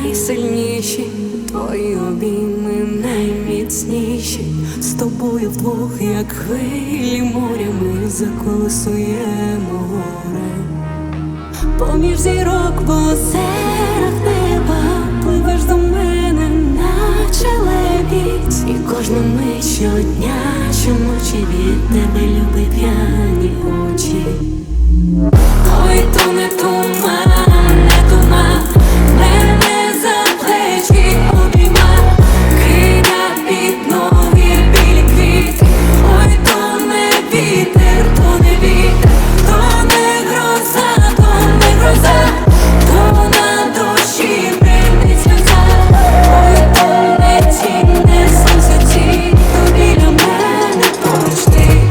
найсильніші, твої обійми найміцніші. З тобою вдвох, як хвилі моря, ми заколисуємо горе. Поміж зірок по озерах неба пливеш до мене, наче лебідь. І кожну мить щодня, щоночі від тебе, любий, п'яні очі. Ой, то не туман, не туман, мене за плечі обійма, кида під ноги білі квіти. Ой, то не вітер, то не вітер, то не гроза, то не гроза, то на душі бринить сльоза. Ой, то не тінь, не сонце тінь, то біля мене поруч ти.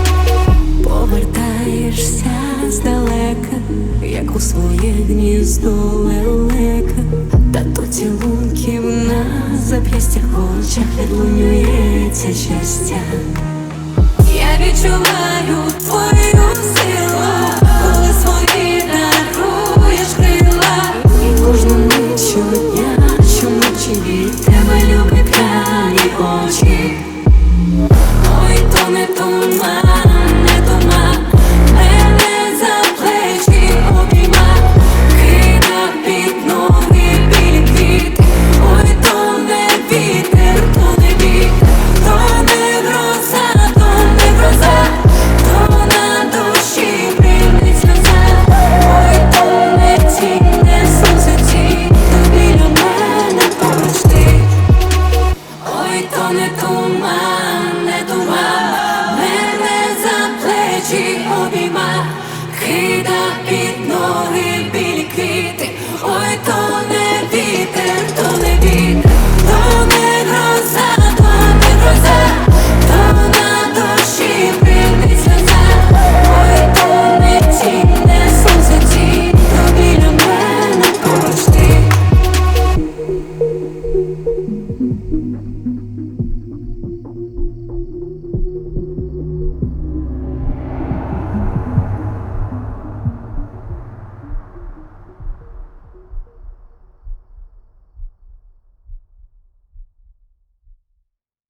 Повертаєшся здалека, як у своє гніздо лелека, та то цілунків на зап'ястях, в очах відлунюється щастя. Я відчуваю